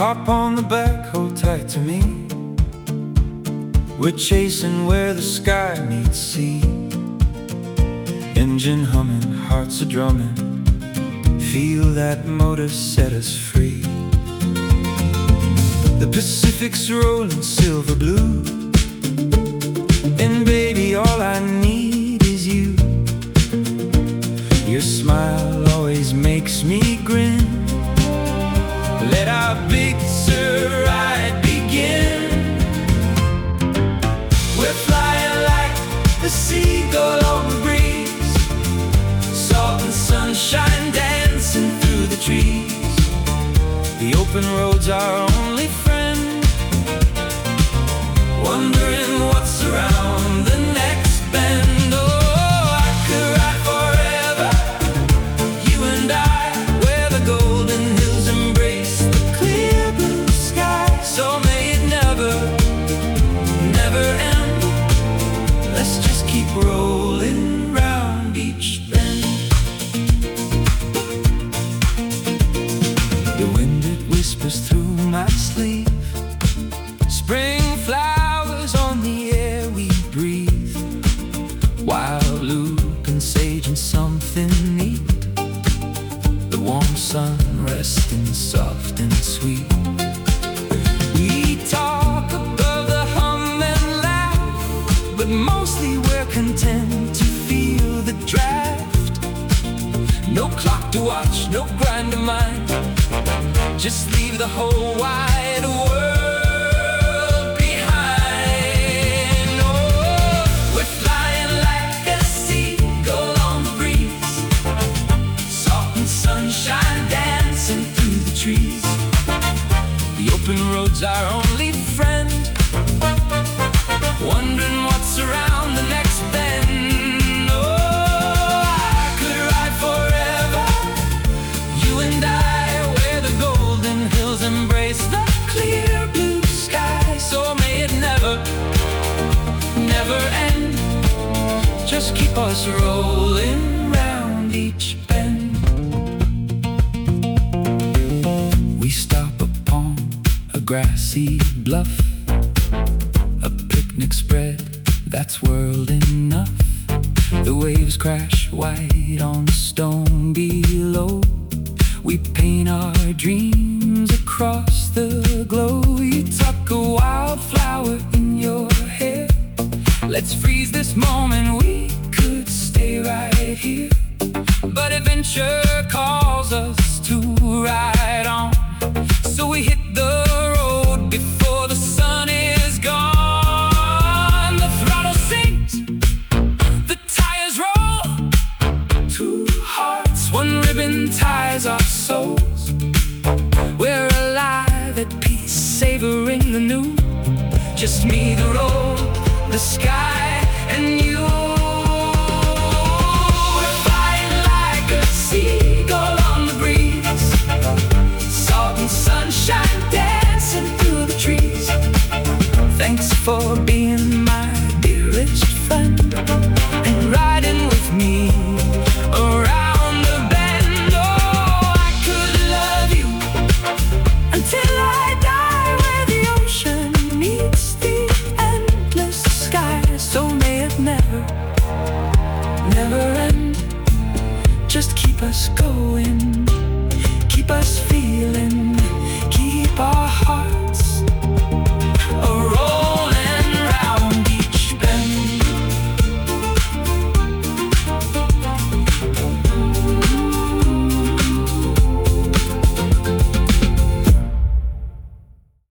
Hop on the back, hold tight to me. We're chasing where the sky meets sea. Engine humming, hearts are drumming. Feel that motor set us free. The Pacific's rolling silver blue, and baby, all I need is you. Your smile always makes me grin. Let our big Sur ride begin. We're flying like the seagull on the breeze, salt and sunshine dancing through the trees. The open road's our only friend, wondering what's around the next bend. Oh, I could ride forever, you and I, where the golden hills embrace the clear blue sky. So may it never, never end. Let's just keep rolling round each bend. The wind, it whispers through my sleeve. Spring flowers on the air we breathe. Wild loop and sage and something neat. The warm sun resting soft and sweet. We talk above the hum and laugh, but mostly we're content to feel the draft. No clock to watch, no grind to mind. Just leave the whole wide world behind. Oh, we're flying like a seagull on the breeze, salt and sunshine dancing through the trees. The open road's our only friend, wondering what's around the next bend. Oh, I could ride forever, you and I, where the golden hills embrace the clear blue sky. So may it never, never end. Just keep us rolling round each bend. We stop upon a grassy bluff, a picnic spread that's whirled enough. The waves crash white on the stone below. We paint our dreams across the glow. You tuck a wildflower in your hair. Let's freeze this moment, we could stay right here. But adventure calls us to ride on, so we hit the road before the sun is gone. The throttle sings, the tires roll. Two hearts, one ribbon ties our souls. We're alive at peace, savoring the new. Just me, the road, the sky, and you. We're flying like a seagull on the breeze, salt and sunshine dancing through the trees. Thanks for being my dearest friend, and riding with me around the bend. Oh, I could love you until I die, where the ocean meets the endless sky. So may it never, never end. Just keep us going.